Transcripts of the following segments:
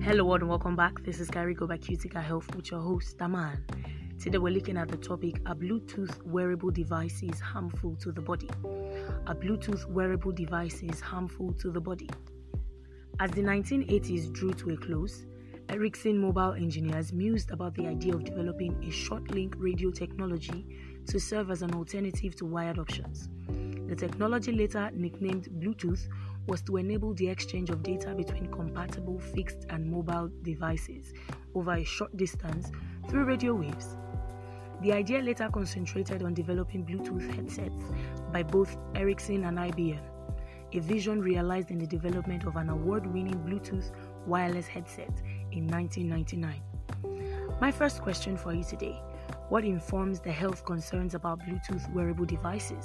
Hello and welcome back. This is Carigo by Cutica Health with your host, Aman. Today we're looking at the topic, are Bluetooth wearable devices harmful to the body? Are Bluetooth wearable devices harmful to the body? As the 1980s drew to a close, Ericsson mobile engineers mused about the idea of developing a short-link radio technology to serve as an alternative to wired options. The technology, later nicknamed Bluetooth, was to enable the exchange of data between compatible fixed and mobile devices over a short distance through radio waves. The idea later concentrated on developing Bluetooth headsets by both Ericsson and IBM, a vision realized in the development of an award-winning Bluetooth wireless headset in 1999. My first question for you today: what informs the health concerns about Bluetooth wearable devices?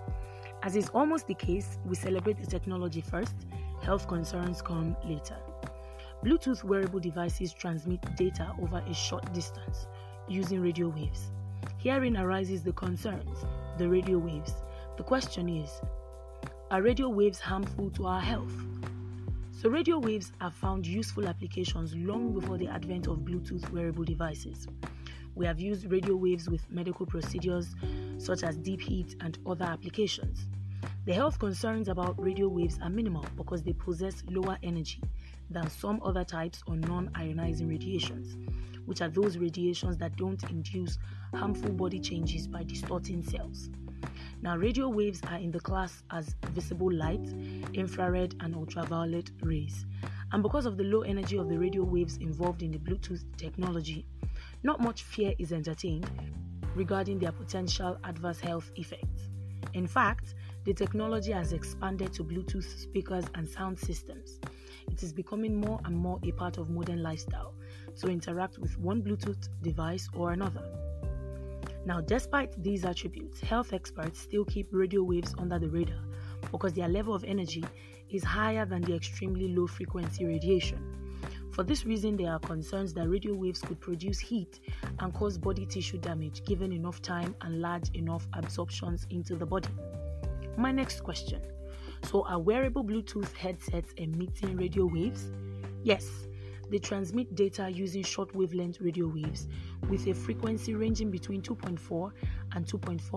As is almost the case, we celebrate the technology first, health concerns come later. Bluetooth wearable devices transmit data over a short distance using radio waves. Herein arises the concerns, the radio waves. The question is, are radio waves harmful to our health? So radio waves have found useful applications long before the advent of Bluetooth wearable devices. We have used radio waves with medical procedures such as deep heat and other applications. The health concerns about radio waves are minimal because they possess lower energy than some other types of non-ionizing radiations, which are those radiations that don't induce harmful body changes by distorting cells. Now, radio waves are in the class as visible light, infrared, and ultraviolet rays. And because of the low energy of the radio waves involved in the Bluetooth technology, not much fear is entertained regarding their potential adverse health effects. In fact, the technology has expanded to Bluetooth speakers and sound systems. It is becoming more and more a part of modern lifestyle to interact with one Bluetooth device or another. Now, despite these attributes, health experts still keep radio waves under the radar because their level of energy is higher than the extremely low frequency radiation. For this reason, there are concerns that radio waves could produce heat and cause body tissue damage given enough time and large enough absorptions into the body. My next question: so are wearable Bluetooth headsets emitting radio waves? Yes, they transmit data using short wavelength radio waves with a frequency ranging between 2.4 and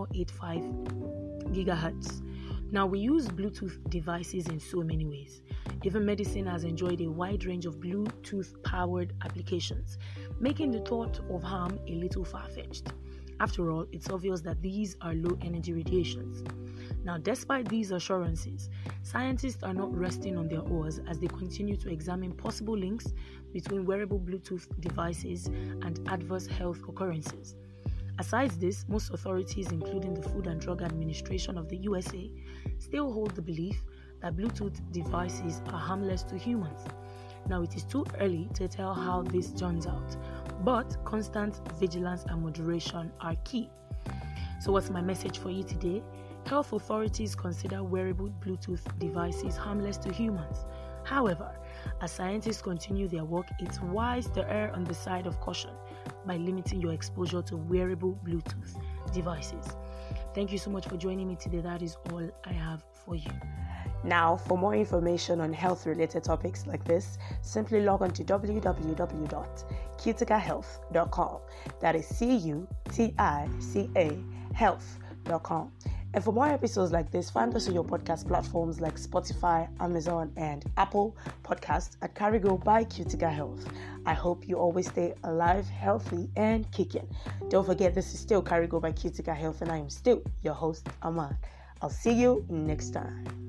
2.485 gigahertz. Now, we use Bluetooth devices in so many ways. Even medicine has enjoyed a wide range of Bluetooth-powered applications, making the thought of harm a little far-fetched. After all, it's obvious that these are low-energy radiations. Now, despite these assurances, scientists are not resting on their oars as they continue to examine possible links between wearable Bluetooth devices and adverse health occurrences. Aside this, most authorities, including the Food and Drug Administration of the USA, still hold the belief that Bluetooth devices are harmless to humans. Now, it is too early to tell how this turns out, but constant vigilance and moderation are key. So what's my message for you today? Health authorities consider wearable Bluetooth devices harmless to humans. However, as scientists continue their work, it's wise to err on the side of caution by limiting your exposure to wearable Bluetooth devices. Thank you so much for joining me today. That is all I have for you. Now, for more information on health-related topics like this, simply log on to www.cuticahealth.com. That is CUTICA health.com. And for more episodes like this, find us on your podcast platforms like Spotify, Amazon, and Apple Podcasts at Carigo by Cutica Health. I hope you always stay alive, healthy, and kicking. Don't forget, this is still Carigo by Cutica Health, and I am still your host, Aman. I'll see you next time.